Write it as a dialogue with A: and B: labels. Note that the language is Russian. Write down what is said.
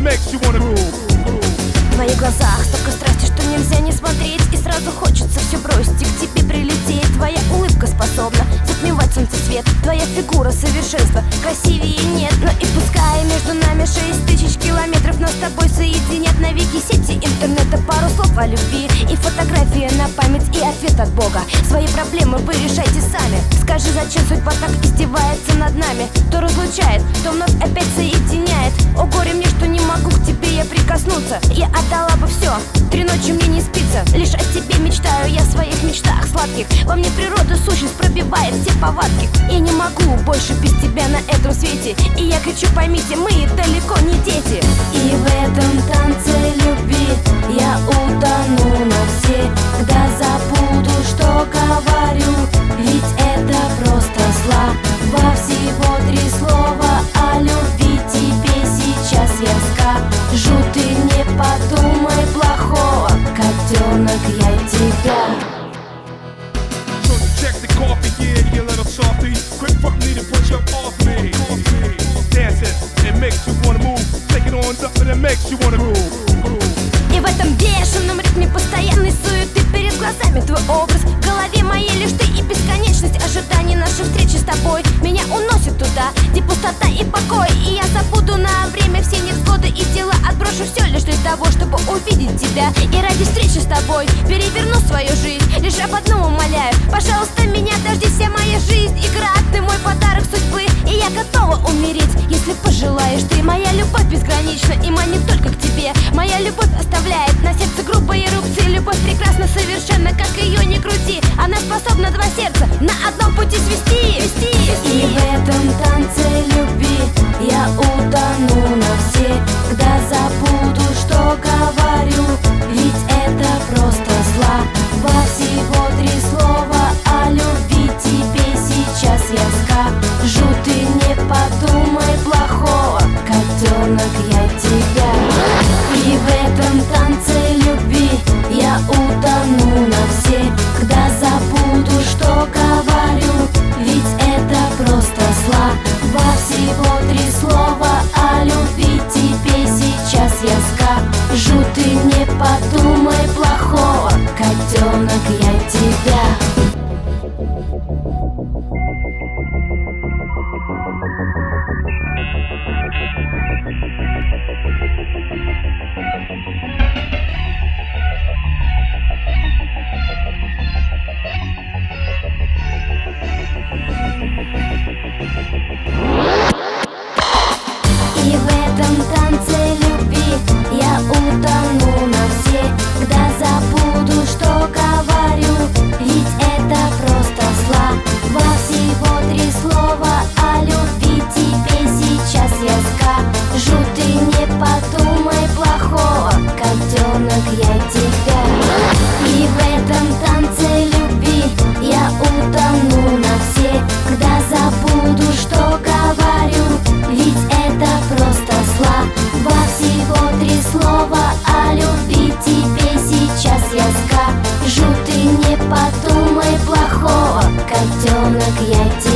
A: makes you wanna move.
B: В твоих глазах столько страсти, что нельзя не смотреть, и сразу хочется все бросить и к тебе прилететь. Твоя улыбка способна затмевать солнце свет, твоя фигура совершенство, красивее нет. Но и пускай между нами 6000 километров, нас с тобой соединят навеки сети интернета. Пару слов о любви и фотография на память, и ответ от Бога. Свои проблемы вы решайте сами. Скажи, зачем судьба так издевается над нами? То разлучает, то вновь опять соединяет. О горе мне, что не могу к тебе я прикоснуться. Я отдала бы все, 3 ночи мне не спится. Лишь о тебе мечтаю я в своих мечтах сладких. Во мне природа сущность пробивает все повадки. Я не могу больше без тебя на этом свете. И я кричу, поймите, мы далеко не дети. И в этом танце любви я утону навсегда. Забуду, что говорю, ведь это просто слова. Всего 3 слова о любви тебе сейчас я скажу. Ты не подумай плохого, котенок, я тебя.
A: Check the coffee, yeah, you little softy. Quick fuck me to put you off me. Dancing, it makes you wanna move. Take it on up and it makes you wanna move.
B: И в этом бешеном ритме постоянной суеты перед глазами твой образ, в голове моей лишь ты и бесконечность ожиданий нашей встречи с тобой. Меня уносит туда, где пустота и покой, и я забуду на время все невзгоды и дела. Отброшу все лишь для того, чтобы увидеть тебя. И ради встречи с тобой переверну свою жизнь. Лишь об одном умоляю, пожалуйста, меня дожди, вся моя жизнь игра, ты мой подарок судьбы. И я готова умереть, если пожелаешь ты. Моя любовь безгранична и манит только к тебе. Моя любовь оставляет на сердце грубые эрупции. Любовь прекрасна совершенно, как ее не крути. Она способна 2 сердца на одном пути свести. И в этом танце любви я утону навсегда. Забуду, что говорю, ведь это просто слова. Всего 3 слова о любви тебе сейчас я скажу. Ты не подумай плохого, котенок, я тебя. И в этом танце любви я утону навсегда. Забуду, что говорю, ведь это просто слова. Всего 3 слова о любви тебе сейчас я скажу. Ты не подумай плохого, котенок, я тебя. И в этом танце любви я утону навсегда. Забуду, что говорю, ведь это просто слова. Всего 3 слова о любви тебе сейчас я скажу. Ты не подумай плохого, котенок, я тебя. И в этом танце любви я утону навсегда. Забуду, что говорю, ведь это просто слова. Всего 3 слова о любви тебе сейчас я скажу. Ты не подумай плохого, котенок, я тебя.